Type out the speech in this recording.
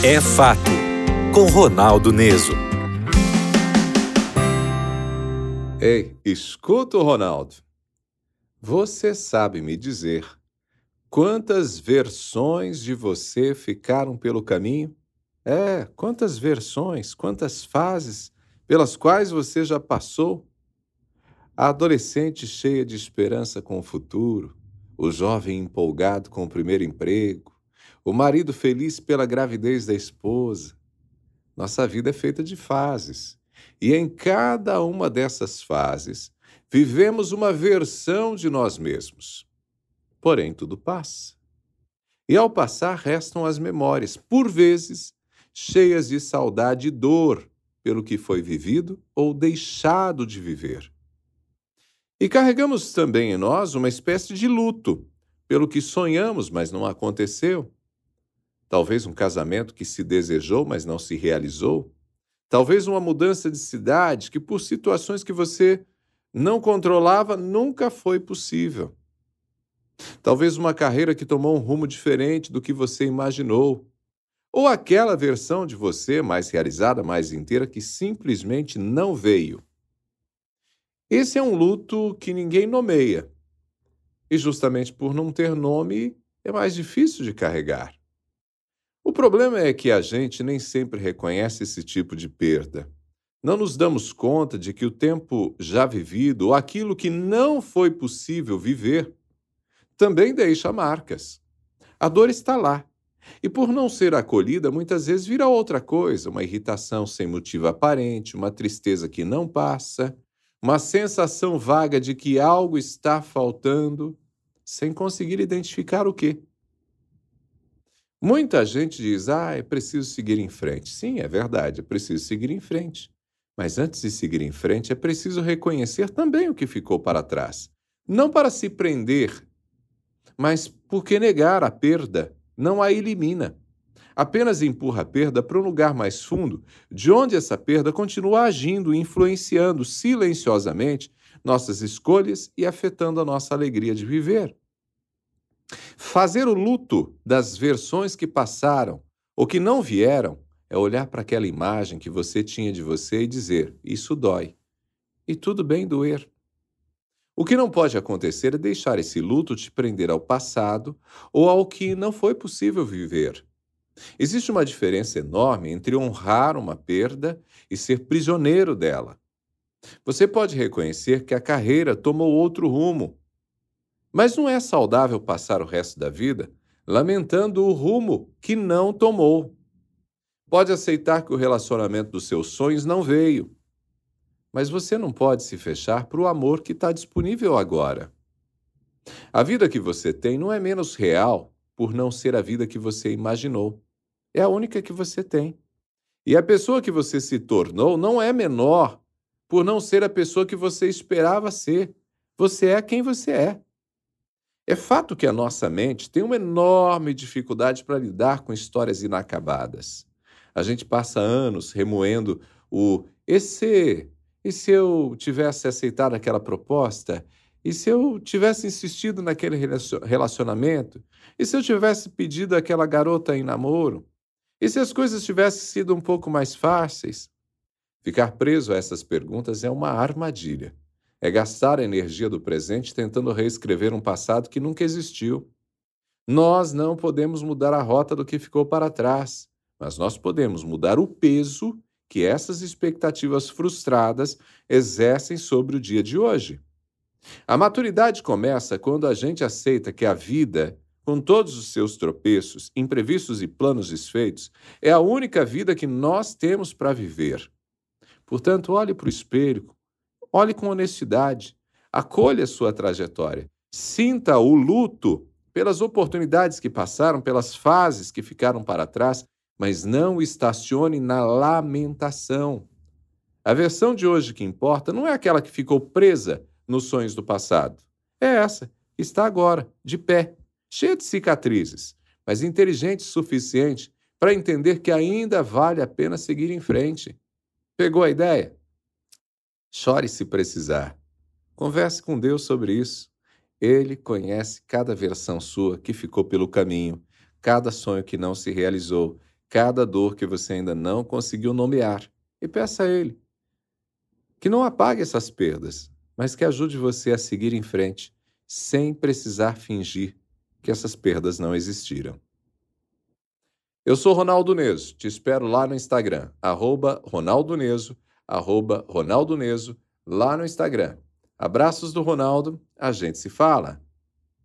É Fato, com Ronaldo Neso. Ei, escuta o Ronaldo. Você sabe me dizer quantas versões de você ficaram pelo caminho? Quantas versões, quantas fases pelas quais você já passou? A adolescente cheia de esperança com o futuro, o jovem empolgado com o primeiro emprego, o marido feliz pela gravidez da esposa. Nossa vida é feita de fases. E em cada uma dessas fases, vivemos uma versão de nós mesmos. Porém, tudo passa. E ao passar, restam as memórias, por vezes, cheias de saudade e dor pelo que foi vivido ou deixado de viver. E carregamos também em nós uma espécie de luto pelo que sonhamos, mas não aconteceu. Talvez um casamento que se desejou, mas não se realizou. Talvez uma mudança de cidade que, por situações que você não controlava, nunca foi possível. Talvez uma carreira que tomou um rumo diferente do que você imaginou. Ou aquela versão de você mais realizada, mais inteira, que simplesmente não veio. Esse é um luto que ninguém nomeia. E justamente por não ter nome, é mais difícil de carregar. O problema é que a gente nem sempre reconhece esse tipo de perda. Não nos damos conta de que o tempo já vivido, ou aquilo que não foi possível viver, também deixa marcas. A dor está lá. E por não ser acolhida, muitas vezes vira outra coisa, uma irritação sem motivo aparente, uma tristeza que não passa, uma sensação vaga de que algo está faltando, sem conseguir identificar o quê. Muita gente diz, é preciso seguir em frente. Sim, é verdade, é preciso seguir em frente. Mas antes de seguir em frente, é preciso reconhecer também o que ficou para trás. Não para se prender, mas porque negar a perda não a elimina. Apenas empurra a perda para um lugar mais fundo, de onde essa perda continua agindo e influenciando silenciosamente nossas escolhas e afetando a nossa alegria de viver. Fazer o luto das versões que passaram ou que não vieram é olhar para aquela imagem que você tinha de você e dizer, isso dói. E tudo bem doer. O que não pode acontecer é deixar esse luto te prender ao passado ou ao que não foi possível viver. Existe uma diferença enorme entre honrar uma perda e ser prisioneiro dela. Você pode reconhecer que a carreira tomou outro rumo, mas não é saudável passar o resto da vida lamentando o rumo que não tomou. Pode aceitar que o relacionamento dos seus sonhos não veio, mas você não pode se fechar para o amor que está disponível agora. A vida que você tem não é menos real por não ser a vida que você imaginou. É a única que você tem. E a pessoa que você se tornou não é menor por não ser a pessoa que você esperava ser. Você é quem você é. É fato que a nossa mente tem uma enorme dificuldade para lidar com histórias inacabadas. A gente passa anos remoendo e se eu tivesse aceitado aquela proposta? E se eu tivesse insistido naquele relacionamento? E se eu tivesse pedido aquela garota em namoro? E se as coisas tivessem sido um pouco mais fáceis? Ficar preso a essas perguntas é uma armadilha. É gastar a energia do presente tentando reescrever um passado que nunca existiu. Nós não podemos mudar a rota do que ficou para trás, mas nós podemos mudar o peso que essas expectativas frustradas exercem sobre o dia de hoje. A maturidade começa quando a gente aceita que a vida, com todos os seus tropeços, imprevistos e planos desfeitos, é a única vida que nós temos para viver. Portanto, olhe para o espelho, olhe com honestidade, acolha sua trajetória, sinta o luto pelas oportunidades que passaram, pelas fases que ficaram para trás, mas não estacione na lamentação. A versão de hoje que importa não é aquela que ficou presa nos sonhos do passado. É essa, que está agora, de pé, cheia de cicatrizes, mas inteligente o suficiente para entender que ainda vale a pena seguir em frente. Pegou a ideia? Chore se precisar. Converse com Deus sobre isso. Ele conhece cada versão sua que ficou pelo caminho, cada sonho que não se realizou, cada dor que você ainda não conseguiu nomear e peça a Ele que não apague essas perdas, mas que ajude você a seguir em frente sem precisar fingir que essas perdas não existiram. Eu sou Ronaldo Neso, te espero lá no Instagram, @RonaldoNeso, @RonaldoNeso, lá no Instagram. Abraços do Ronaldo, a gente se fala.